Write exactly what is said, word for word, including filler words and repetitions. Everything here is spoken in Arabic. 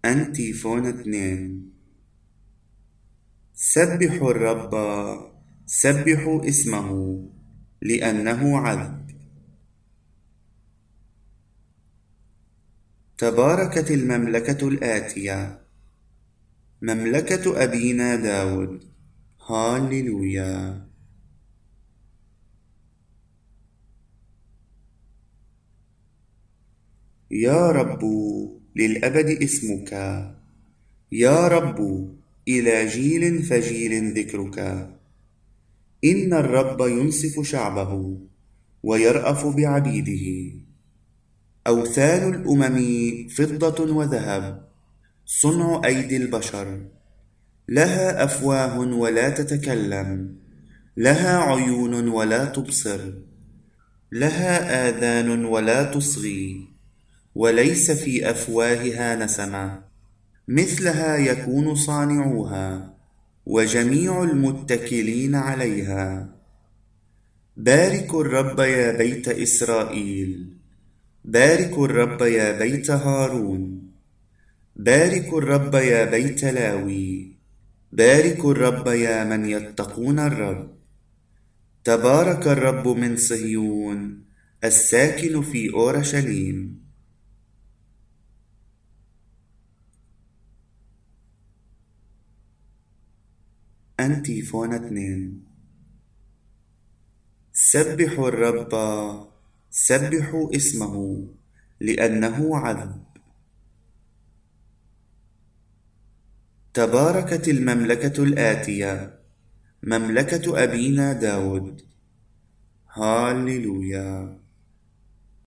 أنتيفون اثنين. سبحوا الرب، سبحوا اسمه، لأنه عذب. تباركت المملكة الآتية، مملكة أبينا داود. هاليلويا. يا رب للأبد اسمك، يا رب إلى جيل فجيل ذكرك. إن الرب ينصف شعبه ويرأف بعبيده. أوثان الأمم فضة وذهب، صنع أيدي البشر. لها أفواه ولا تتكلم، لها عيون ولا تبصر، لها آذان ولا تصغي، وليس في أفواهها نسمة. مثلها يكون صانعوها وجميع المتكلين عليها. باركوا الرب يا بيت إسرائيل، باركوا الرب يا بيت هارون، باركوا الرب يا بيت لاوي، باركوا الرب يا من يتقون الرب. تبارك الرب من صهيون، الساكن في أورشليم. أنتيفون اثنين. سبحوا الرب، سبحوا اسمه، لأنه عذب. تباركت المملكة الآتية، مملكة أبينا داود. هاليلويا.